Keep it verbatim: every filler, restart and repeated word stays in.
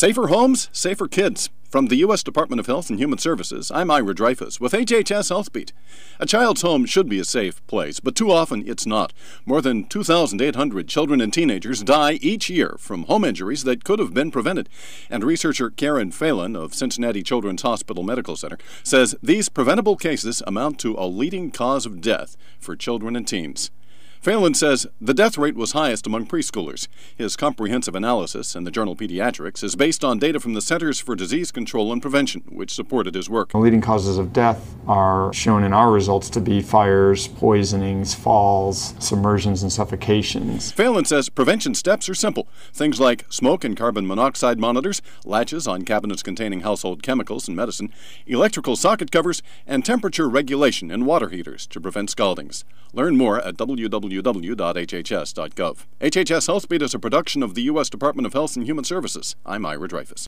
Safer homes, safer kids. From the U S Department of Health and Human Services, I'm Ira Dreyfus with H H S Healthbeat. A child's home should be a safe place, but too often it's not. More than two thousand eight hundred children and teenagers die each year from home injuries that could have been prevented. And researcher Karen Phelan of Cincinnati Children's Hospital Medical Center says these preventable cases amount to a leading cause of death for children and teens. Phelan says the death rate was highest among preschoolers. His comprehensive analysis in the journal Pediatrics is based on data from the Centers for Disease Control and Prevention, which supported his work. The leading causes of death are shown in our results to be fires, poisonings, falls, submersions, and suffocations. Phelan says prevention steps are simple. Things like smoke and carbon monoxide monitors, latches on cabinets containing household chemicals and medicine, electrical socket covers, and temperature regulation in water heaters to prevent scaldings. Learn more at w w w dot h h s dot gov. H H S Healthbeat is a production of the U S Department of Health and Human Services. I'm Ira Dreyfus.